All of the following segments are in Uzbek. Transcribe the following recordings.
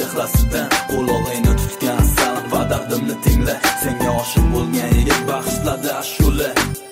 chehrasidan qo'log'ingni tutgan salam va dardimni tingla. Senga oshiq bo'lgan yigit bag'ishladi ashula.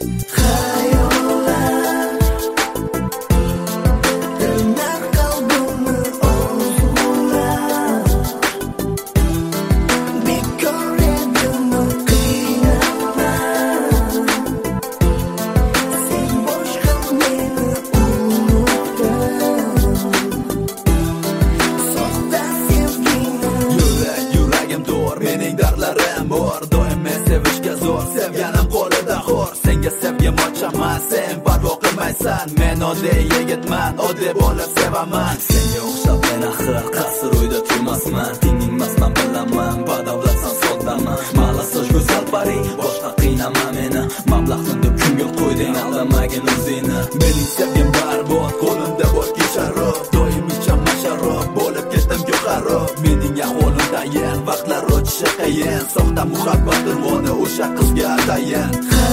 Mening dardlarim bor, doim men sevishga zo'r, sevganim qo'lida xo'r. Senga sevgim ochaman, sen parvo qilmaysan. Men oddiy yigitman, oddiy bo'lib sevaman. Senga o'xshab men axir qasr uyda turmasman. Tingingmasman bilaman, badavlatsan soddaman. Malasiz go'zal pari, boshqa qiynama meni. Mablag'ni deb ko'ngil qo'yding, aldamagin o'zingni. Mening sevgim barbod, qo'limda bor kesharob. Doim ichaman sharob, bo'lib ketdim go'xarob. Mening ahvolim tayin, vaqtlar o'tishi qiyin. Soxta muhabbat urvoni o'sha qizga atayin.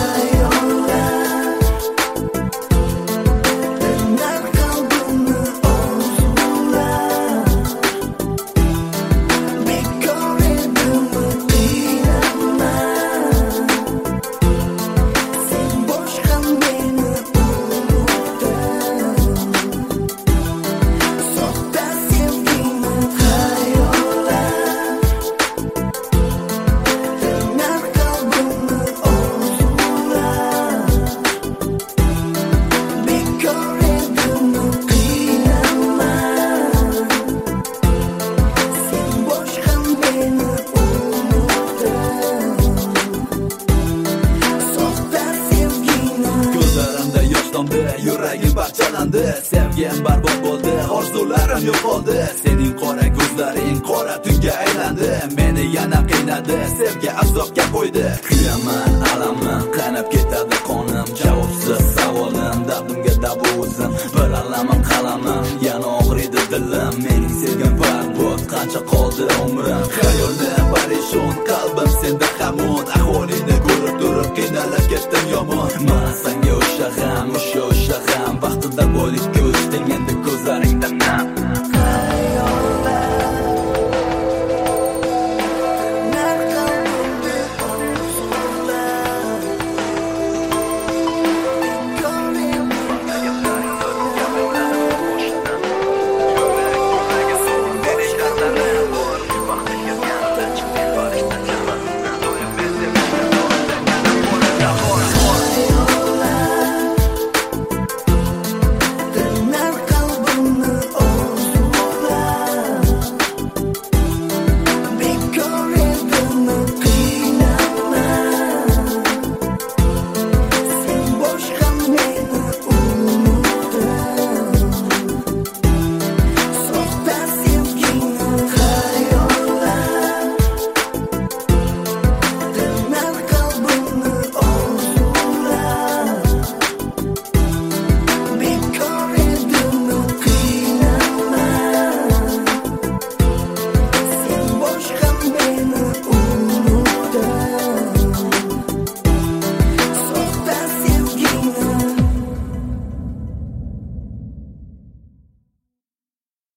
Yuragim parchalandi, sevgim barbod bo'ldi, orzularim yo'qoldi. Sening qora ko'zlaring qora tunga aylandi. Meni yana qiynadi, sevgi azobga qo'ydi. Kuyaman, alamman, qanab ketadi qonim. Javobsiz